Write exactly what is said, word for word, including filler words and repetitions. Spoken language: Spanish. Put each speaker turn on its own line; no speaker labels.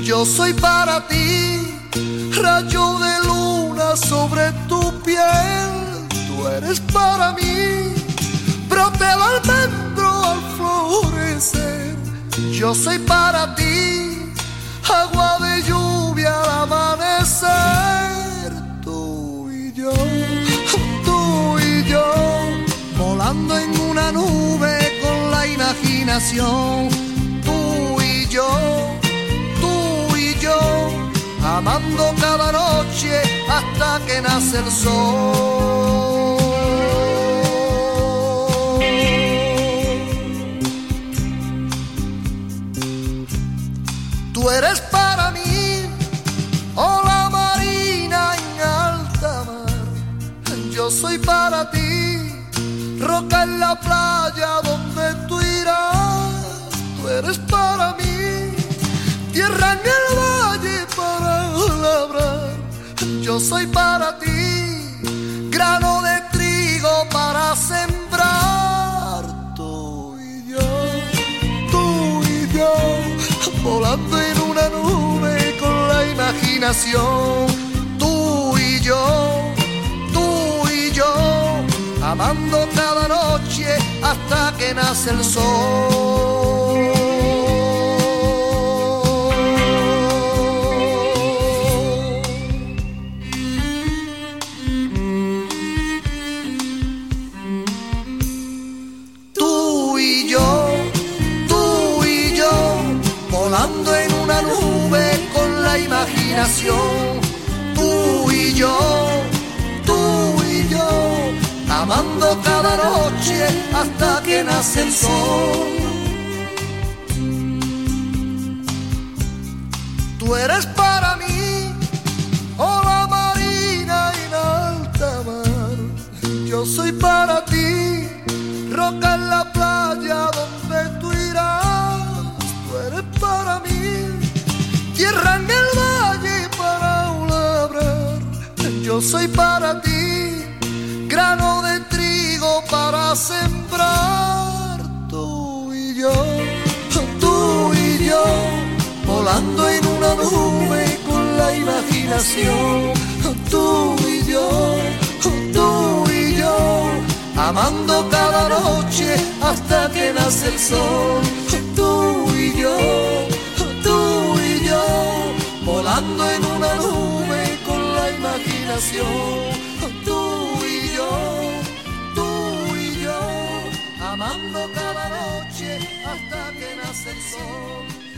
Yo soy para ti, rayo de luna sobre tu piel. Tú eres para mí, brote de almendro al florecer. Yo soy para ti, agua de lluvia al amanecer. Tú y yo, tú y yo, volando en una nube con la imaginación. Tú y yo, tú y yo, amando cada noche hasta que nace el sol. Tú eres para mí ola marina en alta mar. Yo soy para ti roca en la playa donde tú irás. Tú eres para mí tierra en el valle para labrar. Yo soy para ti grano de trigo para sembrar. Tú y yo, tú y yo, volando en una nube con la imaginación. Tú y yo, tú y yo, amando cada noche hasta que nace el sol. Tú y yo, tú y yo, volando en una nube con la imaginación. Tú y yo, tú y yo, amando cada noche hasta que nace el sol. Tú eres para mí ola marina en alta mar. Yo soy para ti roca en la playa donde tú irás. Tú eres para mí tierra en el valle para labrar. Yo soy para ti grano de trigo para sembrar. Tú y yo, tú y yo, volando en una nube con la imaginación. Tú y yo, tú y yo, amando cada noche hasta que nace el sol. Tú y yo, tú y yo, volando en una nube con la imaginación. Tú y yo, tú y yo, amando cada noche hasta que nace el sol.